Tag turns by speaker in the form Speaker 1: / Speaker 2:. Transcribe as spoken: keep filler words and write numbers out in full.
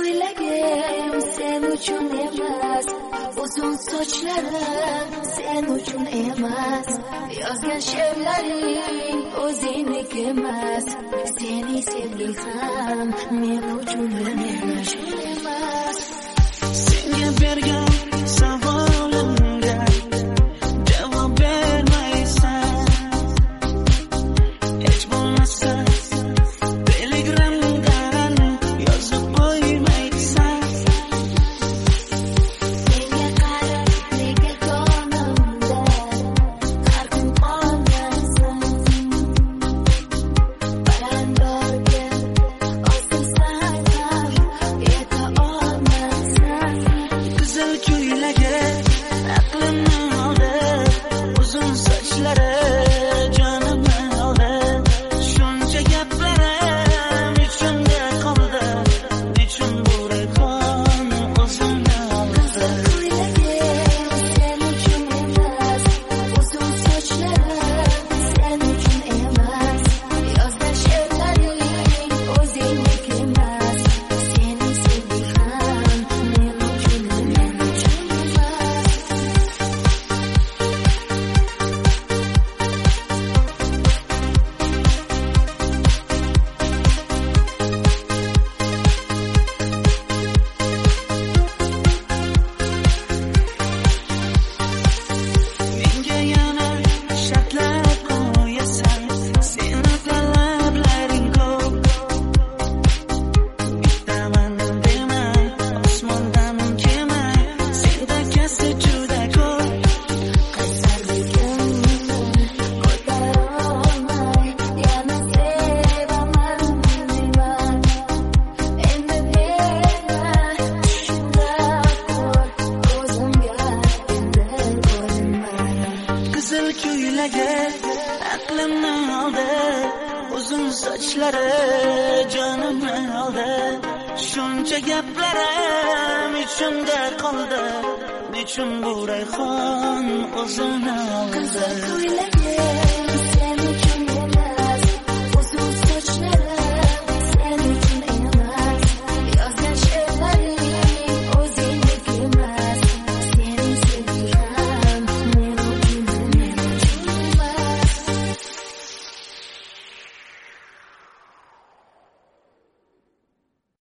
Speaker 1: ko'ylagim sen uchun emas, uzun sochlarim sen uchun emas, yozgan she'rlaring o'zingniki emas, seni sevdik ham men uchun emas.
Speaker 2: Senga bergan savolimga javob bermaysan, hech bo'lmasa telegramdan yozib qo'ymaysan.
Speaker 1: Senga qarab nega ko'nglimda har kun qolgansan, barandorga osilsan ham yeta olmaysan.
Speaker 2: Qizil ko'ylagi aqlimni oldi, uzun sochlari jonimni oldi, shuncha gaplarim ichimda qoldi, nechun bu rayhon o'zimni oldi.
Speaker 1: Ko'ylagim sen uchun emas, uzun sochlarim sen uchun emas, yozgan she'rlaring o'zingniki emas, seni sevdik ham men uchun emas.
Speaker 2: Menga yana shartlab qo'yasan, seni talablaring ko'p. Bittaman dema, osmondan kema, senda kasbi juda ko'p.
Speaker 1: Qaysarligimni ko'tara olmay, yana sevaman deyman. Endi berma tushimda ko'r, o'zimga endi ko'rinmay.
Speaker 2: Qizil ko'ylagi aqlimni oldi, uzun sochlari jonimni oldi, shuncha gaplarim ichimda qoldi, nechun bu rayhon o'zini oldi.
Speaker 1: Qizil ko'ylagi